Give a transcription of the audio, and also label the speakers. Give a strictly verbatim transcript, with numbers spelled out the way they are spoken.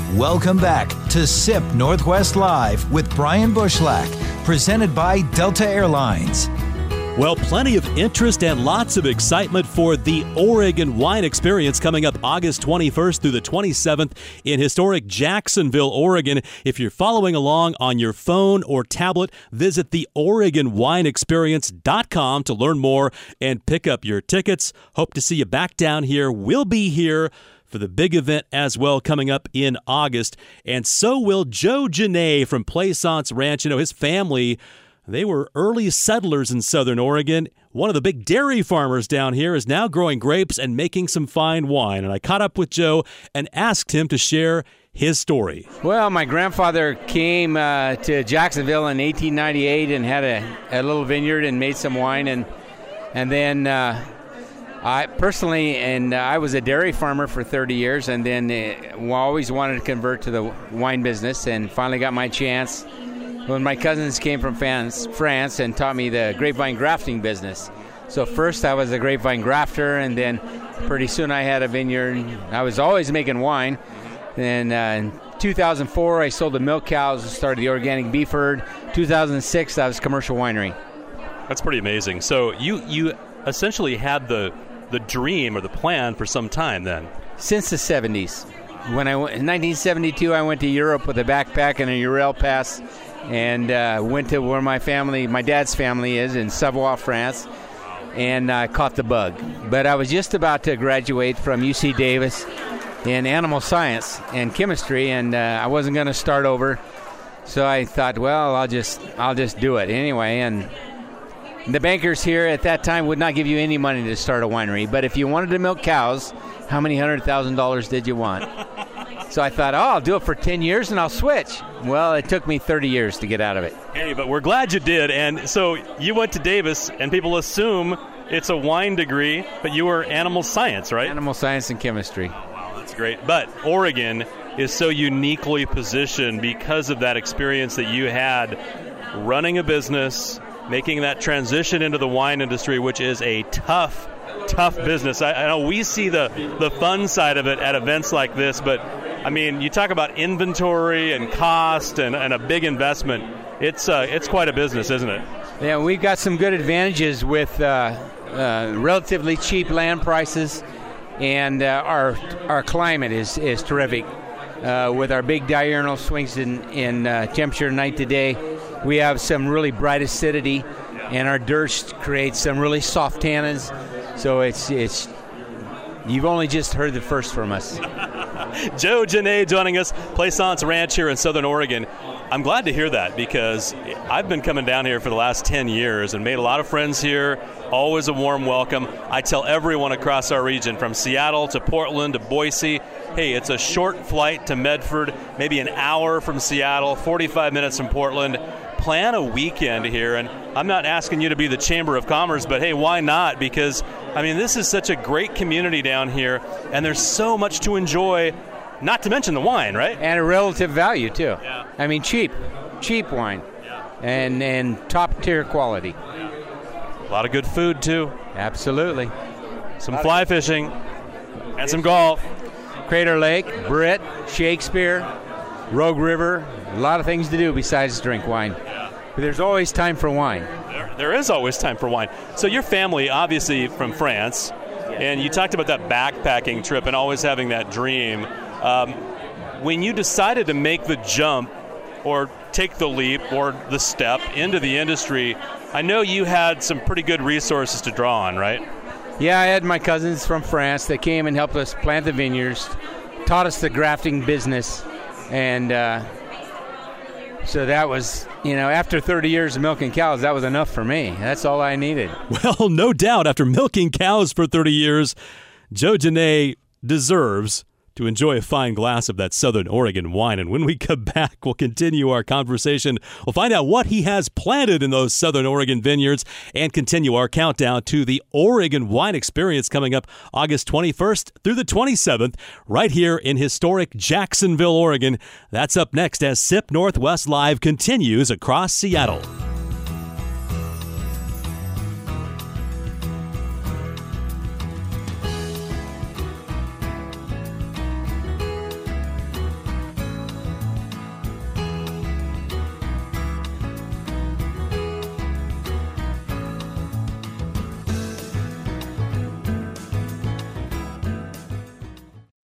Speaker 1: Welcome back to S I P Northwest Live with Brian Bushlack, presented by Delta Airlines.
Speaker 2: Well, plenty of interest and lots of excitement for the Oregon Wine Experience coming up August twenty-first through the twenty-seventh in historic Jacksonville, Oregon. If you're following along on your phone or tablet, visit the oregon wine experience dot com to learn more and pick up your tickets. Hope to see you back down here. We'll be here for the big event as well coming up in August. And so will Joe Genet from Plaisance Ranch. You know, his family, they were early settlers in Southern Oregon. One of the big dairy farmers down here is now growing grapes and making some fine wine. And I caught up with Joe and asked him to share his story.
Speaker 3: Well, my grandfather came uh, to Jacksonville in eighteen ninety-eight and had a, a little vineyard and made some wine. And and then uh, I personally, and uh, I was a dairy farmer for thirty years, and then uh, always wanted to convert to the wine business, and finally got my chance when my cousins came from France, France and taught me the grapevine grafting business. So first I was a grapevine grafter, and then pretty soon I had a vineyard. I was always making wine. Then uh, in two thousand four, I sold the milk cows and started the organic beef herd. two thousand six, I was commercial winery.
Speaker 2: That's pretty amazing. So you you essentially had the the dream or the plan for some time then?
Speaker 3: Since the seventies. When I went, in nineteen seventy-two, I went to Europe with a backpack and a Urel pass, and uh, went to where my family, my dad's family is, in Savoie, France, and I uh, caught the bug. But I was just about to graduate from U C Davis in animal science and chemistry, and uh, I wasn't going to start over. So I thought, well, I'll just I'll just do it anyway. And the bankers here at that time would not give you any money to start a winery. But if you wanted to milk cows, how many hundred thousand dollars did you want? So I thought, oh, I'll do it for ten years and I'll switch. Well, it took me thirty years to get out of it.
Speaker 2: Hey, but we're glad you did. And so you went to Davis, and people assume it's a wine degree, but you were animal science, right?
Speaker 3: Animal science and chemistry.
Speaker 2: Oh, wow, that's great. But Oregon is so uniquely positioned because of that experience that you had running a business, making that transition into the wine industry, which is a tough tough business. I, I know we see the, the fun side of it at events like this, but I mean, you talk about inventory and cost and, and a big investment. It's uh, it's quite a business, isn't it?
Speaker 3: Yeah, we've got some good advantages with uh, uh, relatively cheap land prices, and uh, our our climate is, is terrific. Uh, with our big diurnal swings in, in uh, temperature night to day, we have some really bright acidity, and our dirt creates some really soft tannins. So it's it's you've only just heard the first from us.
Speaker 2: Joe Genet joining us, Plaisance Ranch here in Southern Oregon. I'm glad to hear that because I've been coming down here for the last ten years and made a lot of friends here. Always a warm welcome. I tell everyone across our region, from Seattle to Portland to Boise, hey, it's a short flight to Medford, maybe an hour from Seattle, forty-five minutes from Portland. Plan a weekend here, and I'm not asking you to be the Chamber of Commerce, but hey, why not? Because, I mean, this is such a great community down here, and there's so much to enjoy, not to mention the wine, right?
Speaker 3: And a relative value, too.
Speaker 2: Yeah.
Speaker 3: I mean, cheap, cheap wine,
Speaker 2: yeah. and
Speaker 3: and top-tier quality.
Speaker 2: Yeah. A lot of good food, too.
Speaker 3: Absolutely.
Speaker 2: Some fly fishing and some golf.
Speaker 3: Crater Lake, Britt, Shakespeare, Rogue River, a lot of things to do besides drink wine.
Speaker 2: Yeah.
Speaker 3: But there's always time for wine.
Speaker 2: There, there is always time for wine. So your family, obviously from France, and you talked about that backpacking trip and always having that dream. Um, when you decided to make the jump or take the leap or the step into the industry, I know you had some pretty good resources to draw on, right?
Speaker 3: Yeah, I had my cousins from France that came and helped us plant the vineyards, taught us the grafting business, and uh, so that was, you know, after thirty years of milking cows, that was enough for me. That's all I needed.
Speaker 2: Well, no doubt, after milking cows for thirty years, Joe Genet deserves to enjoy a fine glass of that Southern Oregon wine. And when we come back, we'll continue our conversation. We'll find out what he has planted in those Southern Oregon vineyards and continue our countdown to the Oregon Wine Experience coming up August twenty-first through the twenty-seventh right here in historic Jacksonville, Oregon. That's up next as S I P Northwest Live continues across Seattle.